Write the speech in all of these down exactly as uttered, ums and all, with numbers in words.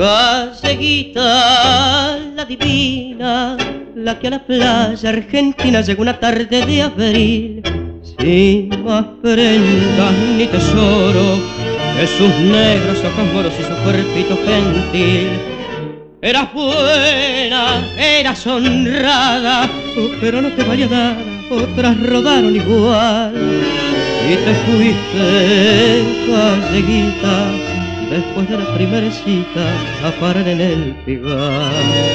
Galleguita, la divina, la que a la playa argentina llegó una tarde de abril, sin más prendas ni tesoro que sus negros ojos moros y su cuerpito gentil. Eras buena, eras honrada, pero no te valía nada, otras rodaron igual. Y te fuiste, galleguita, después de la primera cita a parar en el Pigar.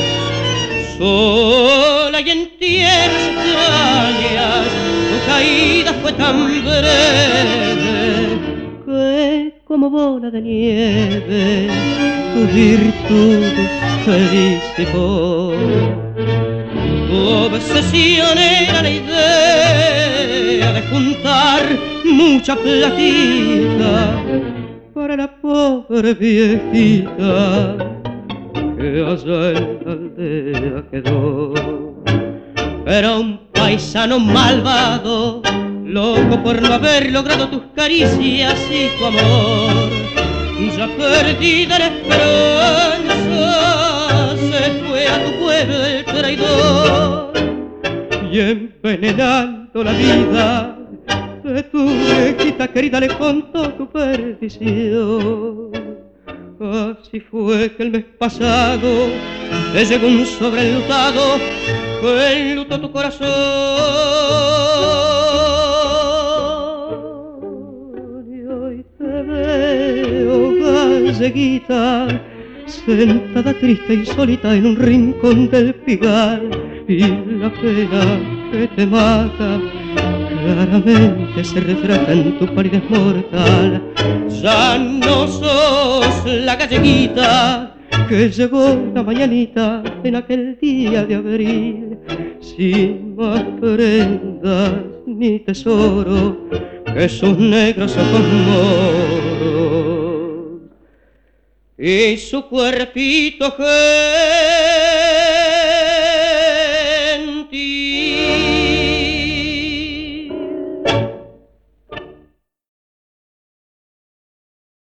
Sola y en tierras extrañas, tu caída fue tan breve que como bola de nieve tu virtud se disipó. Tu obsesión era la idea de juntar mucha platita para la pobre viejita que allá en la aldea quedó. Era un paisano malvado, loco por no haber logrado tus caricias y tu amor. Ya perdida la esperanza, se fue a tu pueblo el traidor. Y envenenando la vida de tu viejita querida le contó tu perdición. Así fue que el mes pasado te llegó un sobrelutado que enlutó tu corazón. Y hoy te veo, galleguita, sentada triste y solita en un rincón del Pigar, y la pena que te mata claramente se retrata en tu palidez mortal. Ya no sos la galleguita que llegó la mañanita en aquel día de abril, sin más prendas ni tesoro que sus negros ojos moros y su cuerpito